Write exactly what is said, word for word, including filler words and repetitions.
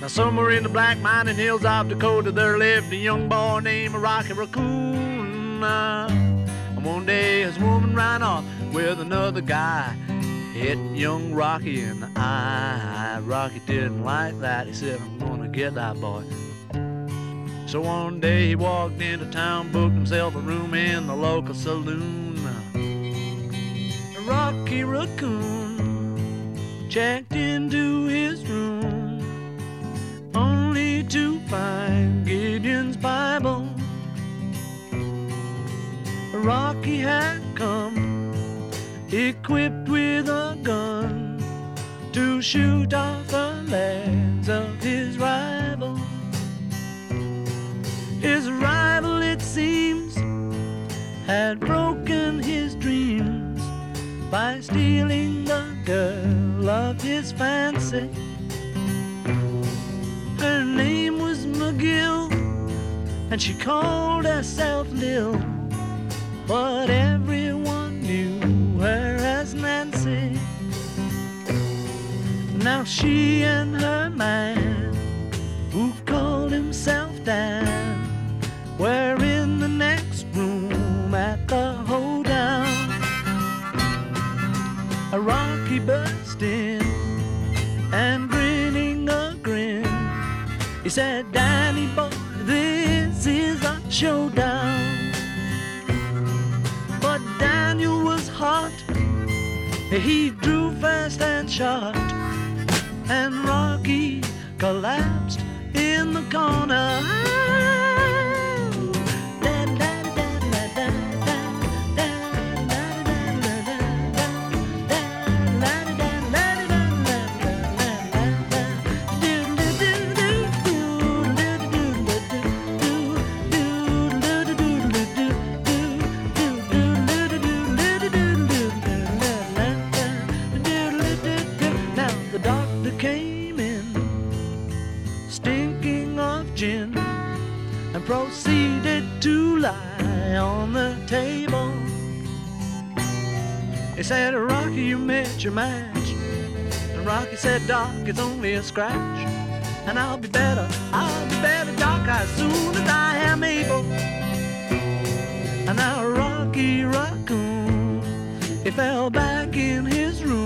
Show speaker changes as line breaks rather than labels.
Now somewhere in the black mining hills of Dakota there lived a young boy named Rocky Raccoon. Uh, and one day his woman ran off with another guy, hit young Rocky in the eye. Rocky didn't like that. He said, I'm gonna get that boy. So one day he walked into town, booked himself a room in the local saloon. Rocky Raccoon checked into his room, only to find Gideon's Bible. Rocky had come equipped with a gun to shoot off the legs of his rival. His rival, it seems, had broken his dreams by stealing the girl of his fancy. Her name was McGill, and she called herself Lil, but everyone knew her as Nancy. Now she and her man, who called himself Dan, were in the next room at the hoedown. A Rocky burst in and grinning a grin, he said, Danny boy, this is a showdown. But Daniel was hot, he drew fast and shot, and Rocky collapsed in the corner. And proceeded to lie on the table. He said, Rocky, you met your match. And Rocky said, Doc, it's only a scratch. And I'll be better, I'll be better, Doc, as soon as I am able. And now Rocky Raccoon, he fell back in his room.